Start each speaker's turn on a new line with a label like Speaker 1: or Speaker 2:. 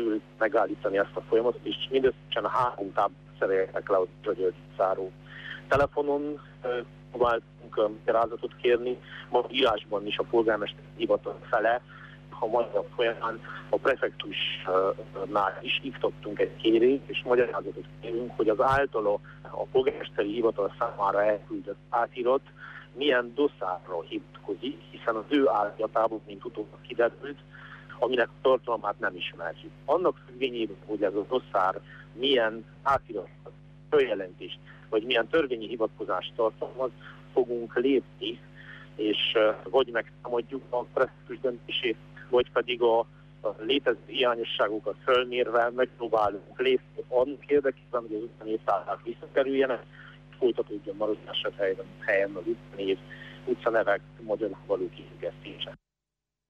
Speaker 1: sikerült megállítani ezt a folyamatot, és mindösszesen 3 táblát szereltek le a György utcáról. Telefonon próbáltunk magyarázatot kérni, ma írásban is a polgármester hivatal fele, a magyar folyamán a prefektusnál is iktattunk egy kérést, és magyarázatot kérünk, hogy az általa a polgármesteri hivatal számára elküldött átirat milyen dosszárra hivatkozik, hiszen az ő állatából, mint utólag kiderült, aminek a tartalmát nem ismerjük. Annak függvényében, hogy ez a dosszár milyen átirat, följelentést, vagy milyen törvényi hivatkozást tartalmaz, fogunk lépni, és vagy megtámadjuk a prefektus döntését, vagy pedig a létező hiányosságokat fölmérve megpróbálunk lépni annak érdekében, hogy az utcanév táblák visszakerüljenek, folytatódjon maradás helyen az utcanév, utcanevek magyarul való kiegészítése.